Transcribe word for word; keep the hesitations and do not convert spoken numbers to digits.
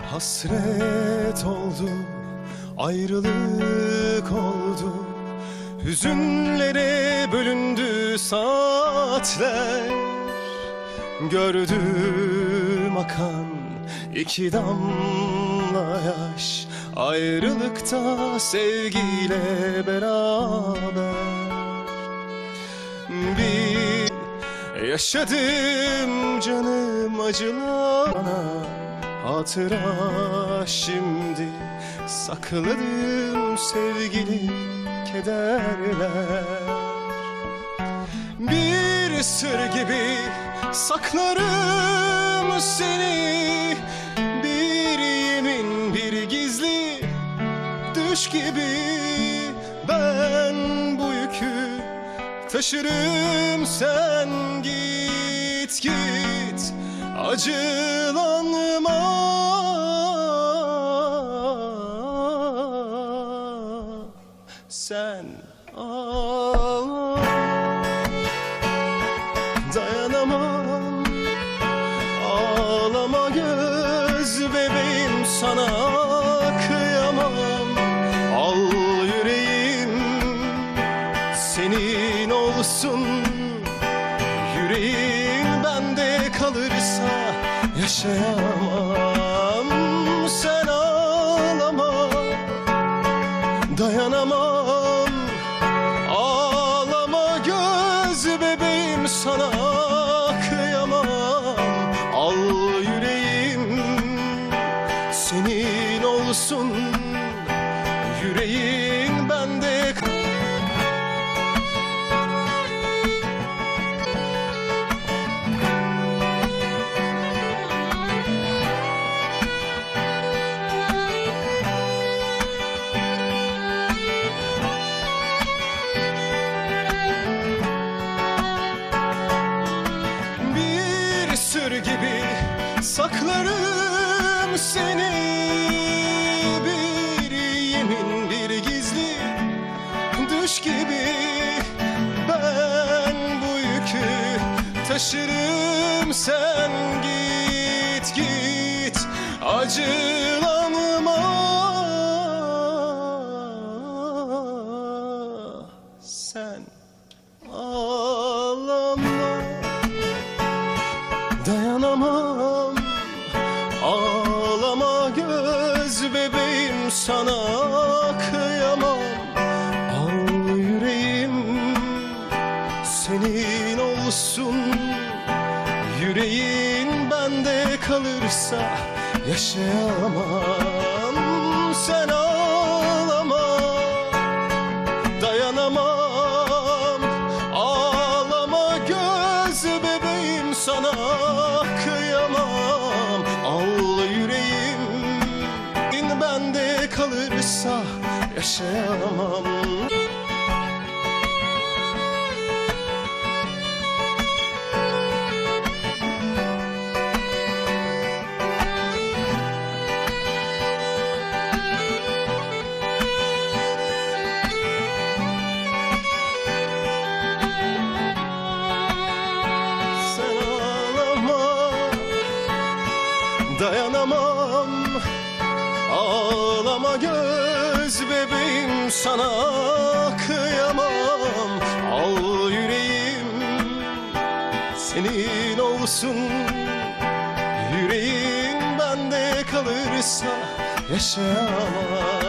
Hasret oldu, ayrılık oldu, hüzünlere bölündü saatler. Gördüm akan iki damla yaş, ayrılıkta sevgiyle beraber. Bir yaşadım canım acılarına, hatıra şimdi sakladım sevgili kederler. Bir sır gibi saklarım seni, bir yemin bir gizli düş gibi. Ben bu yükü taşırım, sen git git acılanma. Sen ağla, dayanamam. Ağlama göz bebeğim, sana kıyamam. Al yüreğim senin olsun, yüreğin bende kalırsa yaşayamam. Sen ağlama, dayanamam. Ağlama göz bebeğim, sana kıyamam. Al yüreğim senin olsun, yüreğin bende kalırsa. Sır gibi saklarım seni, bir yemin bir gizli düş gibi. Ben bu yükü taşırım, sen git git acılanma. Sen ağlama, dayanamam. Ağlama göz bebeğim, sana kıyamam. Al yüreğim senin olsun, yüreğin bende kalırsa yaşayamam. Sen ağlama, dayanamam. Ağlama göz bebeğim, sana kıyamam. Al yüreğim bende kalırsa yaşayamam. Dayanamam. Ağlama göz bebeğim, sana kıyamam. Al yüreğim senin olsun, yüreğin bende kalırsa yaşayamam.